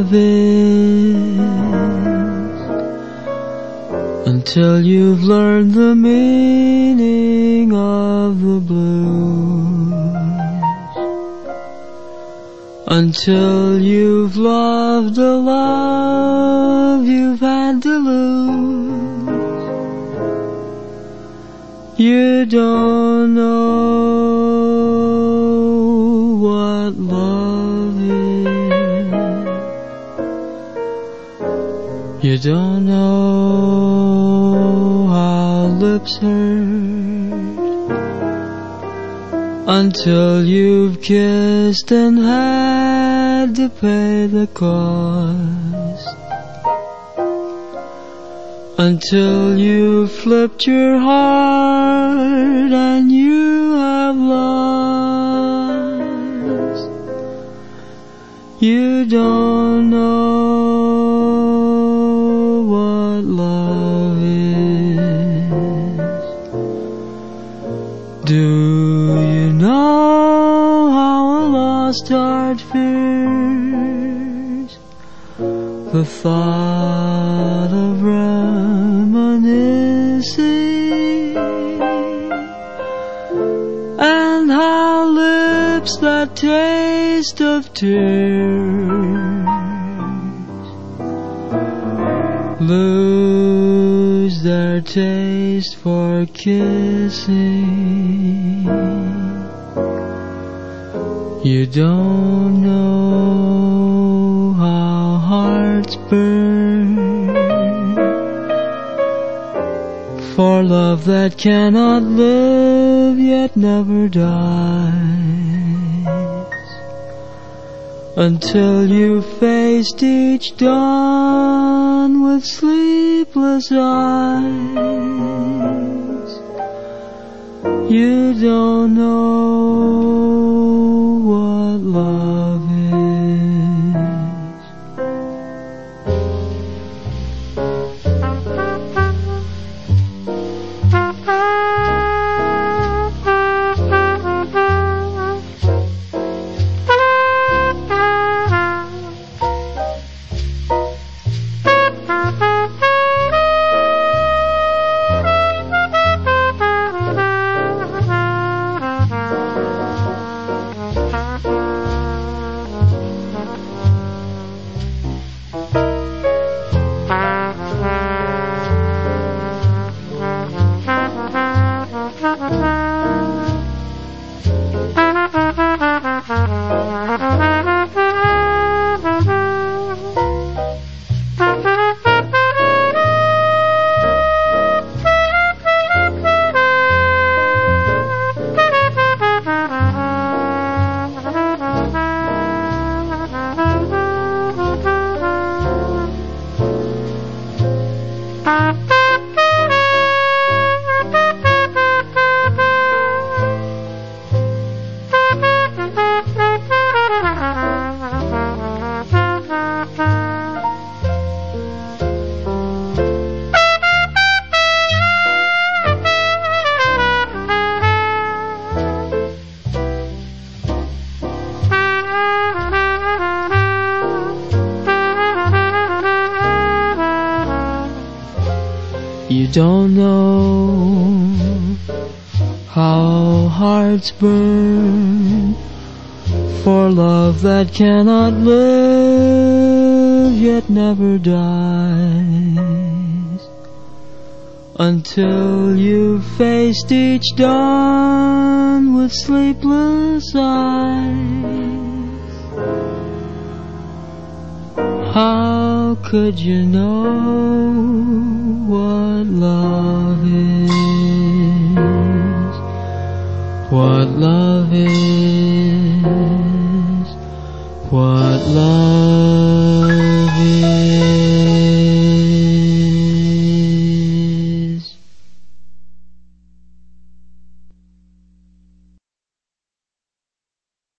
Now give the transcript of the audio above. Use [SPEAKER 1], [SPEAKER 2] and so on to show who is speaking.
[SPEAKER 1] love is, until you've learned the meaning of the blues, until you've loved a love you've had to lose. You don't know what love is. You don't know how lips hurt until you've kissed and had to pay the cost, until you've flipped your heart and you have lost. You don't know what love is. Do you know how a lost heart fears the thought of reminiscing, and how lips that taste of tears lose their taste for kissing? You don't know how hearts burn for love that cannot live yet never dies, until you faced each dawn with sleepless eyes. You don't know what love is. You don't know how hearts burn for love that cannot live yet never dies, until you've faced each dawn with sleepless eyes. How could you know what love is? What love is? What love